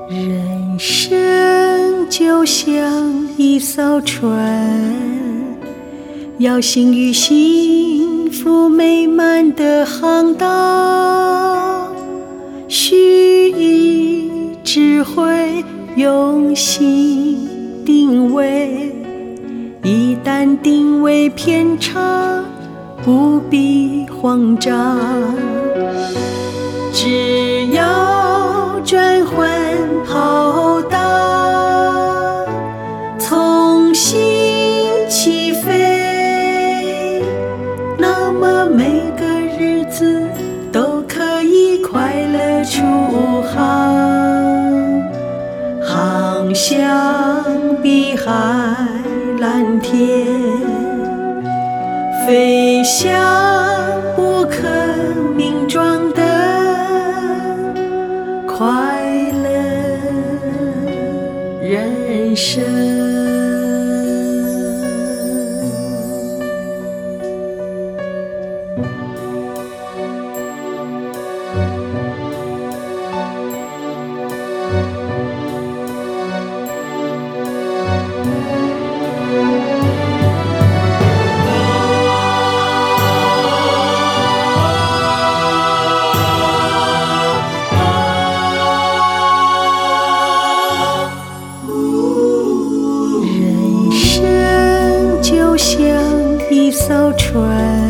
人生就像一艘船，要行于幸福美满的航道，需以智慧用心定位，一旦定位偏差，不必慌张，只要转换跑道，重新起飞，那么每个日子都可以快乐出航，航向碧海蓝天，飞向不可名状的快乐人生。一艘船，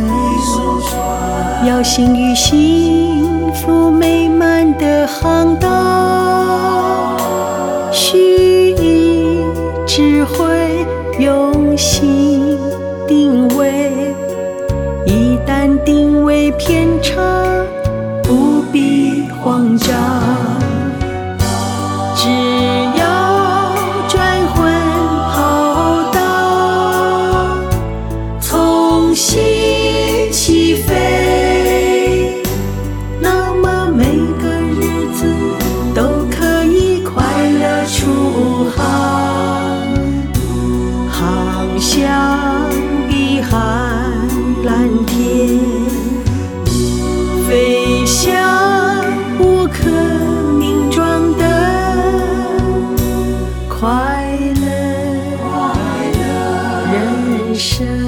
要行于幸福美满的航道，需以智慧用心定位，一旦定位偏差，不必慌张，只要转换跑道，重新起飞，那么每个日子都可以快乐出航，航向碧海蓝天，飞向不可名状的快乐人生。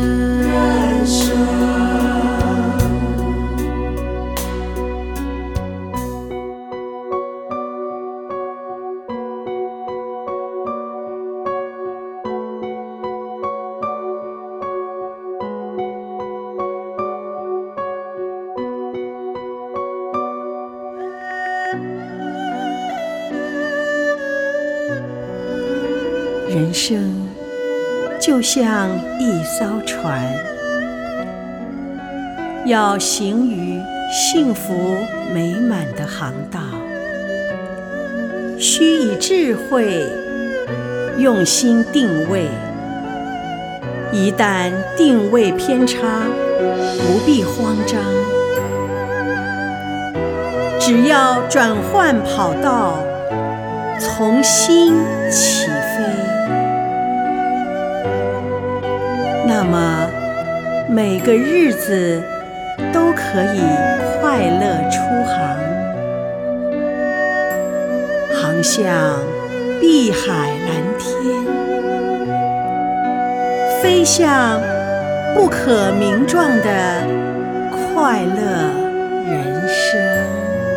人生就像一艘船，要行于幸福美满的航道，需以智慧用心定位，一旦定位偏差，不必慌张，只要转换跑道，重新起飞，那么每个日子都可以快乐出航，航向碧海蓝天，飞向不可名状的快乐人生。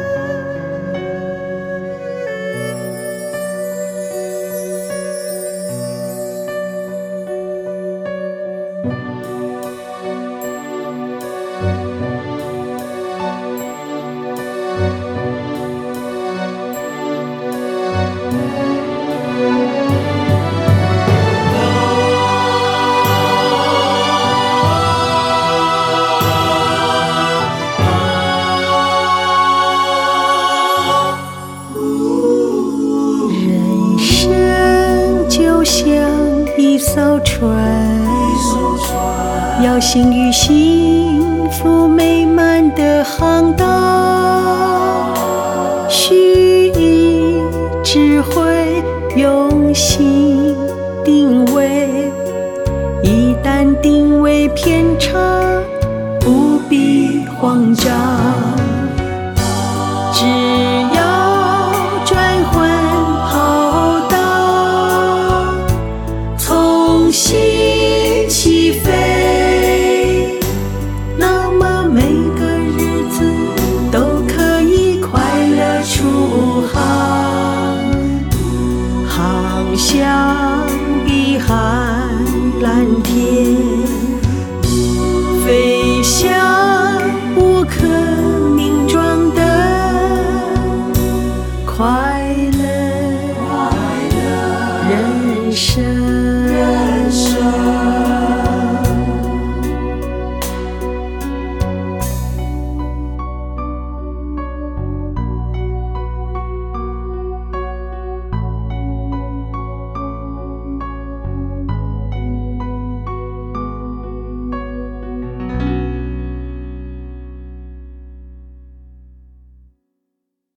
一艘船，要行于幸福美满的航道，需以智慧用心定位，一旦定位偏差，不必慌张。